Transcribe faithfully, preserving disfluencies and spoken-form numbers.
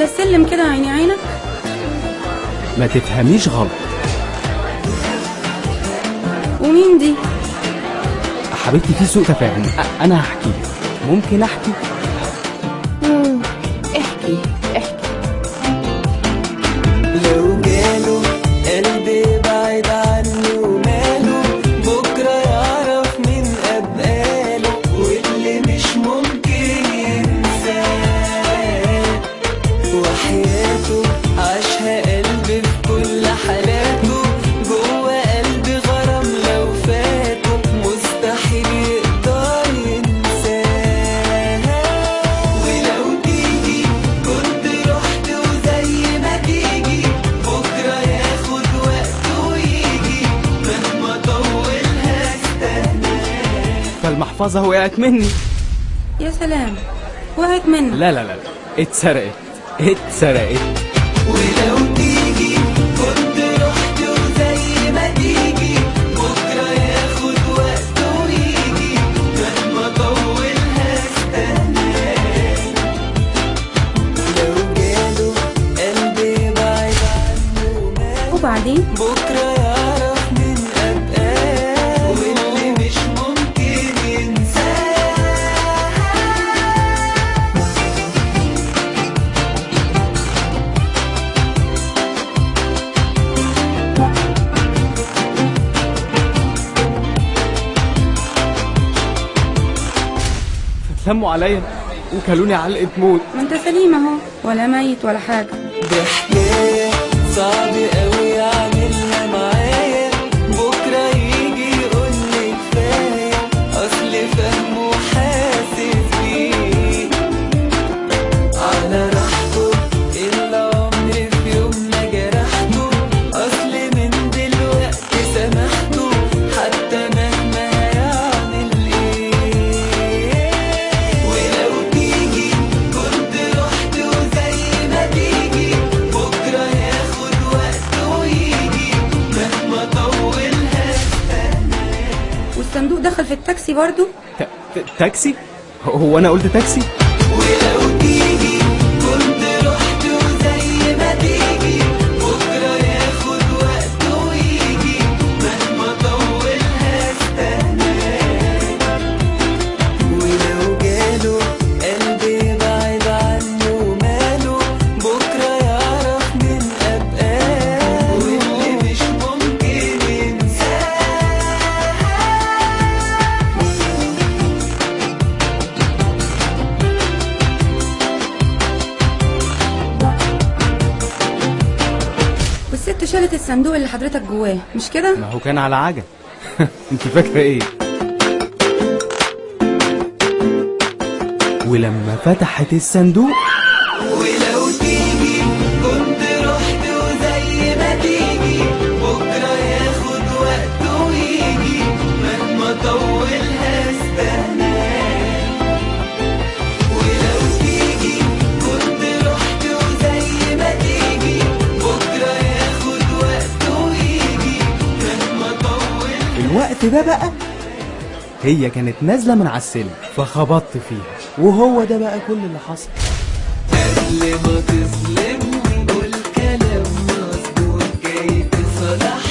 السلم كده عيني عينك. ما تفهميش غلط. ومين دي؟ حبيبتي في سوء تفاهم، انا هحكي لك. ممكن احكي؟ مم. احكي احكي. لو جاله قلبي بعيد عنه وماله، بكرة يعرف من أبقاله، واللي مش ممكن ينساه وحياته عاشها قلبي في كل حالاته، جوه قلبي غرام لو فاته مستحيل يقدر ينساه. ولو تيجي كنت رحت وزي ما تيجي، بكرة ياخد وقته ويجي، مهما طولها استناه. فالمحفظة وقعت مني. يا سلام، وقعت منك؟ لا لا لا اتسرقت اتسرقت. ولو تيجي كنت رحت وزي ما تيجي، بكرة ياخد وقته ويجي، مهما طولها استناه. لو جاله قلبي بعيد عنه وماله، وبعدين؟ بكرة يعرف من أبقاه، واللي مش ممكن ينساه. لموا عليا وكلوني علقة موت. ما انت سليم اهو، ولا ميت ولا حاجة. دي حكاية صعب قوي اعملها معايا، بكرة يجي يقولي كفاية، اصل فاهمه وحاسس بيه على راحته، الا عمري في يوم ما جرحته، اصل من دلوقتي سامحته حتى مهما هيعمل ايه. ولو تيجي كنت رحت وزي ما تيجي، بكرة ياخد وقته ويجي، مهما طولها استناه. والصندوق دخل في التاكسي برضو؟ ت- ت- تاكسي؟ هو انا قلت تاكسي؟ ولو تيجي كنت رحت وزي ما تيجي، بكرة ياخد وقته ويجي، مهما طولها استناه. ولو جاله قلبي بعيد عنه وماله، بكرة يعرف من أبقاه، واللي مش ممكن ينساه. والست شالت الصندوق اللي حضرتك جواه، مش كده؟ ما هو كان على عجل. انت فاكرة ايه؟ ولما فتحت الصندوق ولو تيجي كنت رحت وزي ما تيجي، بكرة ياخد وقته ويجي، مهما طولها استناه. ولو تيجي كنت رحت وزي ما تيجي، بكرة ياخد وقته ويجي، مهما طولها. الوقت ده بقى هي كانت نازلة من على السلم فخبطت فيها، وهو ده بقى كل اللي حصل. قبل ما تظلمني قول كلام مظبوط جاي تصالحني.